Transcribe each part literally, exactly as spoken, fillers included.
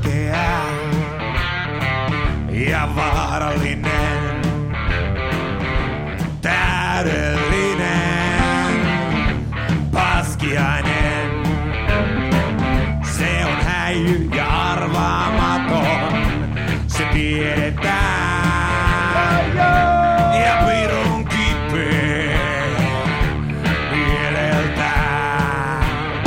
ilkeä ja vaarallinen, täydellinen paskiainen. Se on häijy ja arvaamaton, se tiedetään. Ja pirun kipeä mieleltään.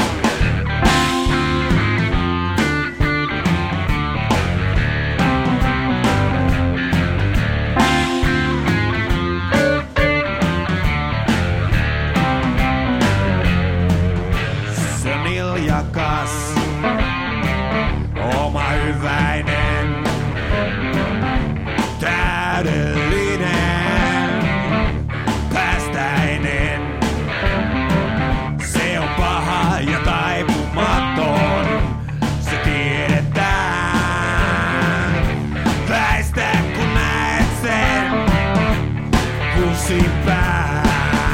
Se on iljakas, oma hyväinen, täydellinen, päästäinen. Se on paha ja taipumaton, se tiedetään. Väistä kun näet sen kusipään.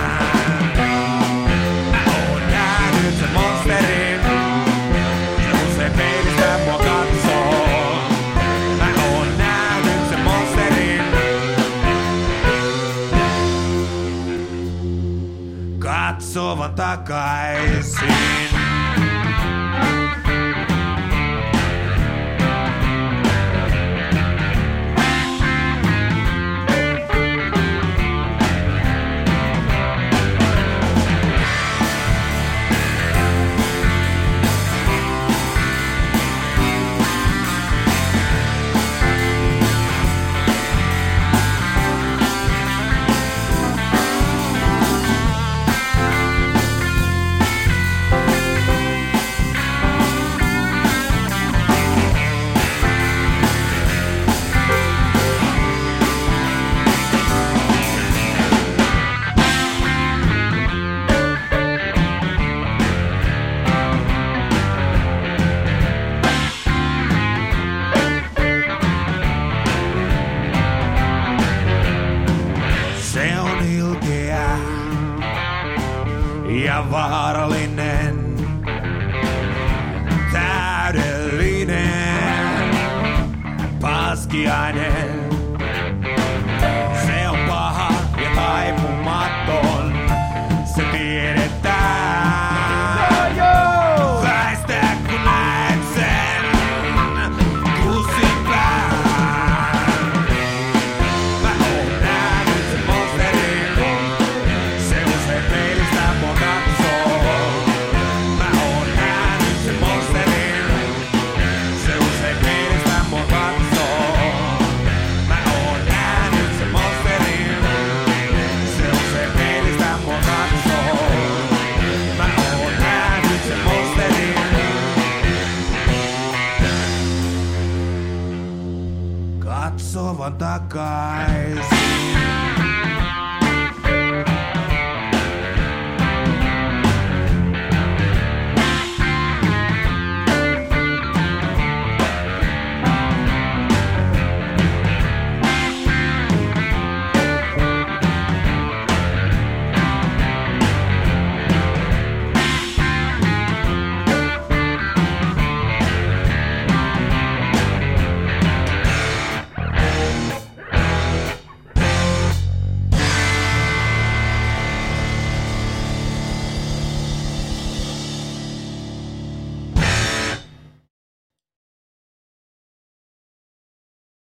Mä oon nähnyt sen monsterin, se usein peilistä mua katsoo. Mä oon nähnyt sen monsterin katsovan takaisin. Se on ilkeä ja vaarallinen, täydellinen paskiainen. Se on paha ja taipumaton, se tiedetään. Väistä kun näet sen kusipään. Mä oon nähnyt sen monsterin, se usein peilistä mua katsoo. Mä oon nähnyt sen monsterin, se usein peilistä mua katsoo. Mä oon nähnyt sen monsterin, se usein peilistä mua katsoo. Mä oon nähnyt sen monsterin katsovan takaisin.